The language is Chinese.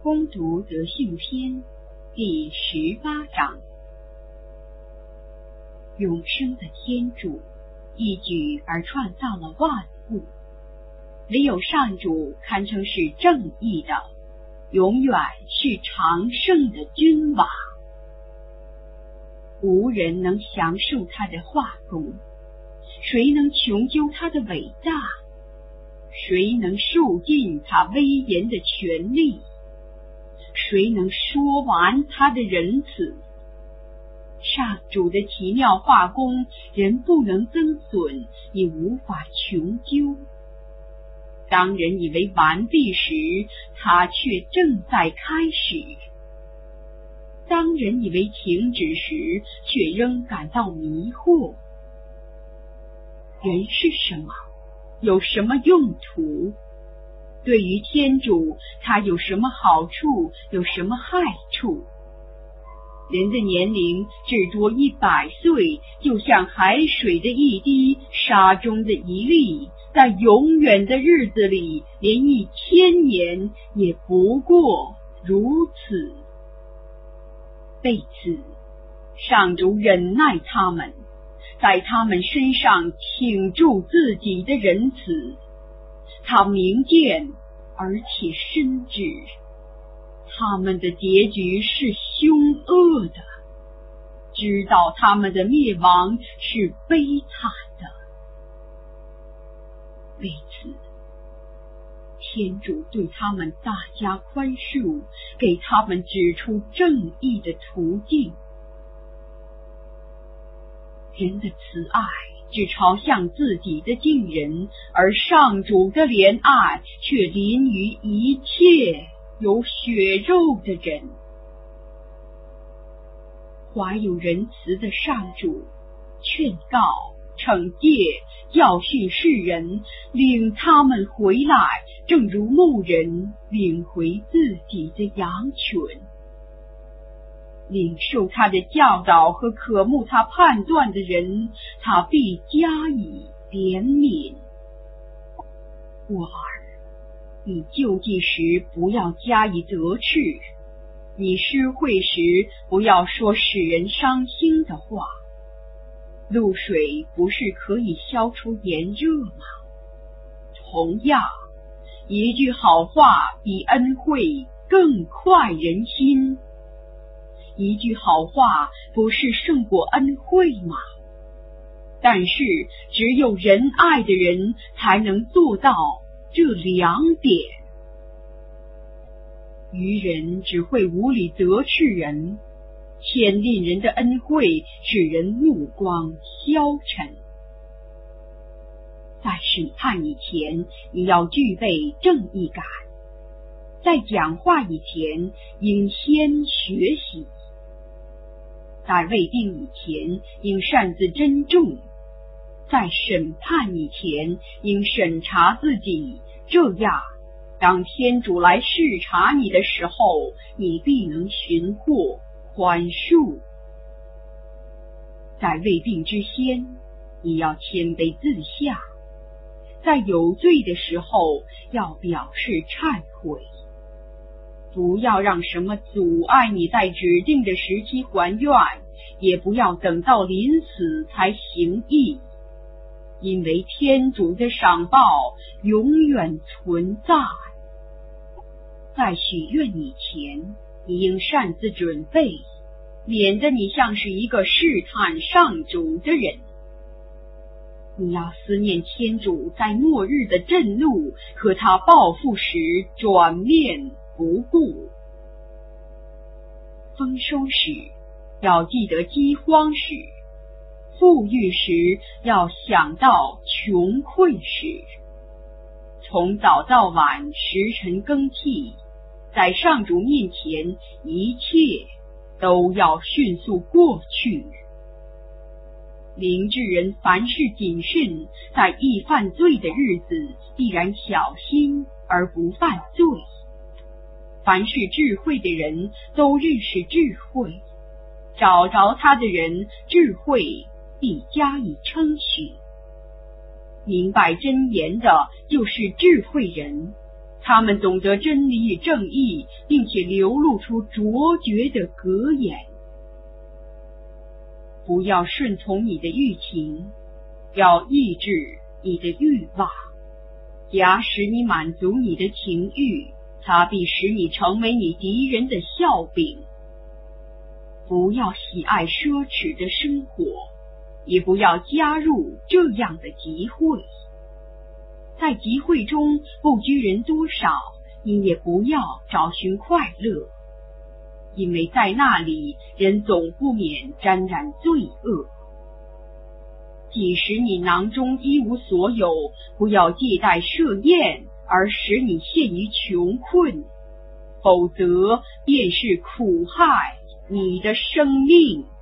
攻读德训篇第18章。永生的天主一举而创造了万物，唯有上主堪称是正义的，永远是长盛的君王。无人能享受他的画工，谁能穷究他的伟大？谁能受尽他威严的权力？谁能说完他的仁慈？上主的奇妙画工，人不能增损，也无法穷究。当人以为完毕时，他却正在开始；当人以为停止时，却仍感到迷惑。人是什么？有什么用途？对于天主，他有什么好处，有什么害处？人的年龄至多100岁，就像海水的一滴，沙中的一粒，在永远的日子里，连1000年也不过如此。为此，上主忍耐他们，在他们身上倾注自己的仁慈。他明见而且深知，他们的结局是凶恶的，知道他们的灭亡是悲惨的。为此，天主对他们大加宽恕，给他们指出正义的途径。人的慈爱只朝向自己的近人，而上主的怜爱却临于一切有血肉的人。怀有仁慈的上主劝告、惩戒、教训世人，领他们回来，正如牧人领回自己的羊群。领受他的教导和渴慕他判断的人，他必加以怜悯。我儿，你救济时不要加以责斥，你施惠时不要说使人伤心的话。露水不是可以消除炎热吗？同样，一句好话比恩惠更快人心。一句好话不是胜过恩惠吗？但是只有仁爱的人才能做到这2点。愚人只会无理责斥人，牵令人的恩惠使人目光消沉。在审判以前，你要具备正义感；在讲话以前，应先学习；在未定以前，应擅自珍重；在审判以前，应审查自己，这样当天主来视察你的时候，你必能寻获宽恕。在未定之先，你要谦卑自下；在有罪的时候，要表示忏悔。不要让什么阻碍你在指定的时期还愿，也不要等到临死才行义，因为天主的赏报永远存在。在许愿以前，你应擅自准备，免得你像是一个试探上主的人。你要思念天主在末日的震怒和他报复时转面不顾。丰收时要记得饥荒时，富裕时要想到穷困时。从早到晚，时辰更替，在上主面前，一切都要迅速过去。明智人凡事谨慎，在易犯罪的日子必然小心而不犯罪。凡是智慧的人都认识智慧，找着他的人，智慧必加以称许。明白真言的就是智慧人， 他们懂得真理与正义，并且流露出卓绝的格言。不要顺从你的欲情，要抑制你的欲望。假使你满足你的情欲，它必使你成为你敌人的笑柄。不要喜爱奢侈的生活，也不要加入这样的集会。在集会中不拘人多少，你也不要找寻快乐，因为在那里人总不免沾染罪恶。即使你囊中一无所有，不要借贷设宴而使你陷于穷困，否则便是苦害你的生命。